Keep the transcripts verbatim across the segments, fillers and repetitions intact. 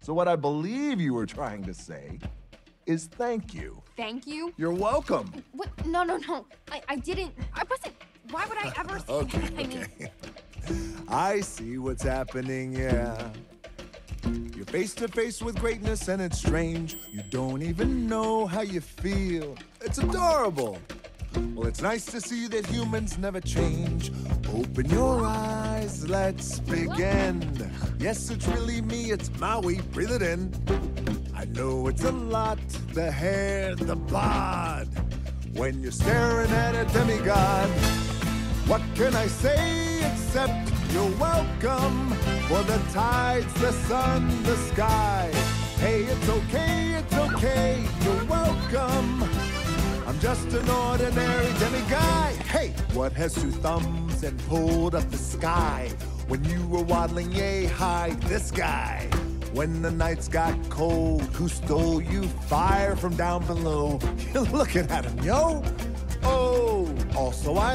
So what I believe you were trying to say is thank you. Thank you? You're welcome. What? No, no, no. I, I didn't. I wasn't. Why would I ever say Okay, that? I okay. mean, I see what's happening, yeah. You're face to face with greatness and it's strange. You don't even know how you feel. It's adorable. Well, it's nice to see that humans never change. Open your eyes, let's begin. Yes, it's really me, it's Maui, breathe it in. I know it's a lot, the hair, the bod. When you're staring at a demigod, what can I say except you're welcome? For the tides, the sun, the sky. Hey, it's okay, it's okay, you're welcome. I'm just an ordinary demiguy. Hey, what has two thumbs and pulled up the sky? When you were waddling yay high, this guy. When the nights got cold, who stole you fire from down below? You're looking at him, yo. Oh, also I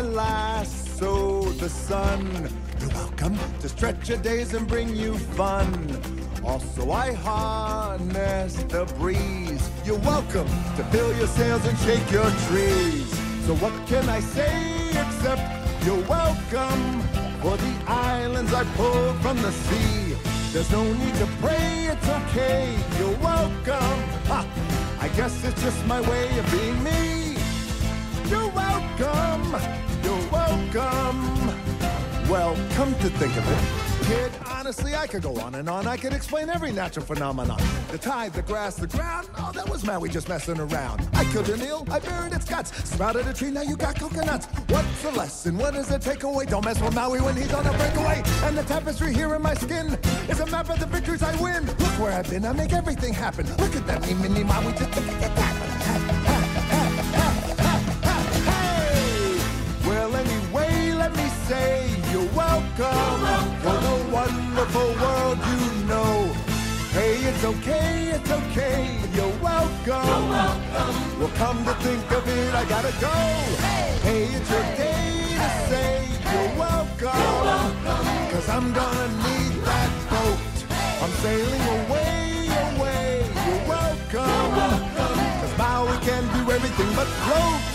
lasso the sun. You're welcome to stretch your days and bring you fun. Also I harness the breeze. You're welcome to fill your sails and shake your trees. So what can I say except you're welcome for the islands I pulled from the sea. There's no need to pray, it's okay, you're welcome. Ha, I guess it's just my way of being me. You're welcome, you're welcome. Well, come to think of it, kid, honestly, I could go on and on. I could explain every natural phenomenon. The tide, the grass, the ground, oh, that was Maui just messing around. I killed an eel, I buried its guts, sprouted a tree, now you got coconuts. What's the lesson? What is the takeaway? Don't mess with Maui when he's on a breakaway. And the tapestry here in my skin is a map of the victories I win. Look where I've been, I make everything happen. Look at that, me, mini Maui, just look at that. Well, anyway, let me say you're welcome for the wonderful world you know. Hey, it's okay, it's okay, you're welcome. You're welcome. Well, come to think of it, I gotta go. Hey, hey it's your day to say you're welcome. You're welcome. Cause I'm gonna need that boat. I'm sailing away, away, you're welcome. You're welcome. Cause Maui can do everything but float.